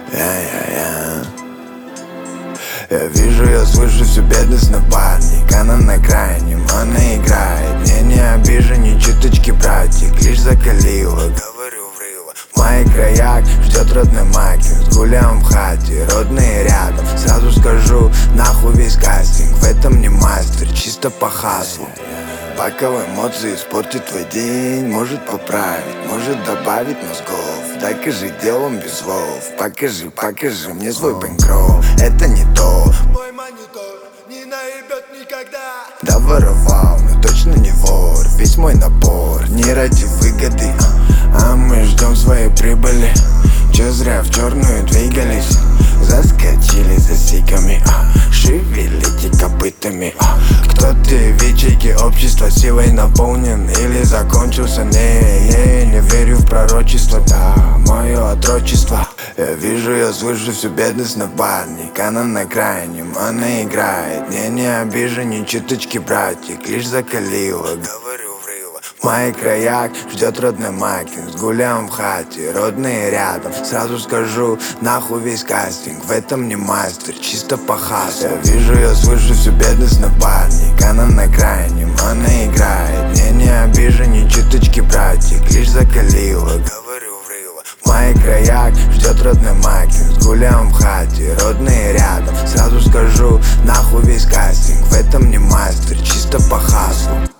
Я вижу, я слышу всю бедность напарник. Она на крайнем, она играет. Не обижен, ни чуточки, братик. Лишь закалила, говорю в рыло. В моих краях ждет родной Макин. С гулям в хате, родные рядом. Сразу скажу, нахуй весь кастинг. В этом не мастер, чисто по хаслу. Пока в эмоции испортит твой день. Может поправить, может добавить мозгов. Докажи делом без слов. Покажи мне свой бэнкроу. Это не то. Мой монитор не наебет никогда. Да воровал, но точно не вор. Весь мой напор не ради выгоды, а мы ждем своей прибыли. Че зря в черную двигались. Заскочили за сиками, шевелите копытами. Кто ты в ячейке общества силой наполнен или закончился? Не верю в пророчество, да, мое отрочество. Я вижу, я слышу всю бедность напарник. Она на крайнем, она играет. Не обижен, ни чуточки, братик. Лишь закалила, говорю в рыло. В моих краях ждет родной Макин. С гулям в хате, родные рядом. Сразу скажу, нахуй весь кастинг. В этом не мастер, чисто по хасу. Я вижу, я слышу всю бедность напарник. Она на крайнем, она играет. Не обижен, ни чуточки, братик. Лишь закалила, говорю в рыло. В моих краях ждет родной Макин. С гулям в хате, родные рядом. Сразу скажу, нахуй весь кастинг. В этом не мастер, чисто по хаслу.